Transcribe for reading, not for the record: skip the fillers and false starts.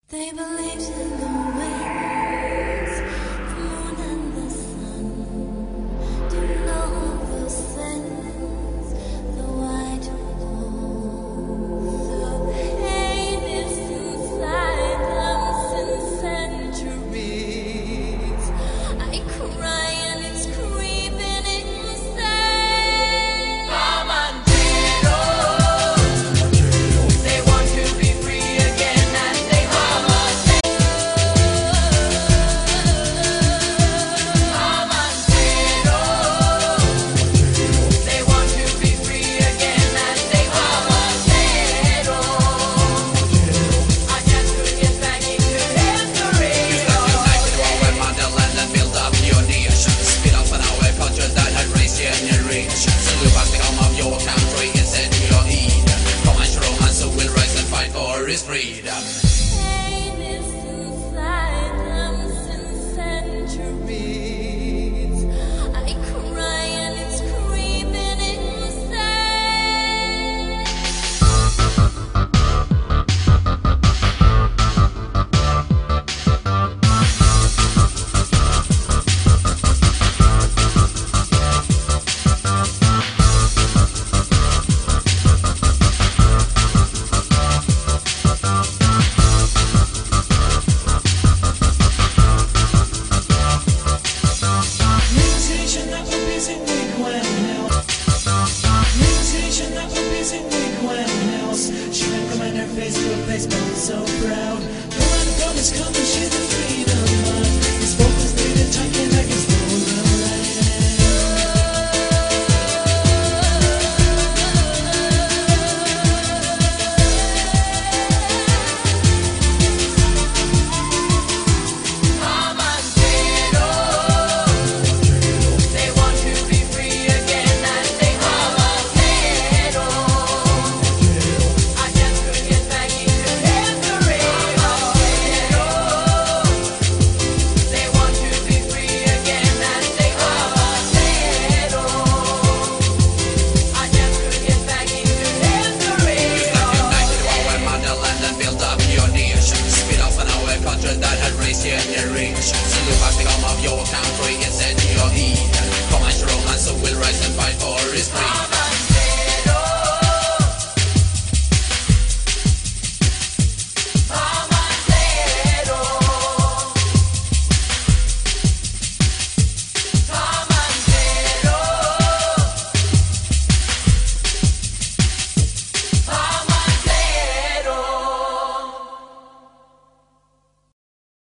They believed in the winds, the moon and the sun. Do you know those things, the white walls? The pain is inside them since centuries. I cry and it's creeping insane. They want to be free again and they freedom. Pain is inside them since centuries. I cry and it's creeping She recommended her face to a face, but so proud. No matter what is coming, she's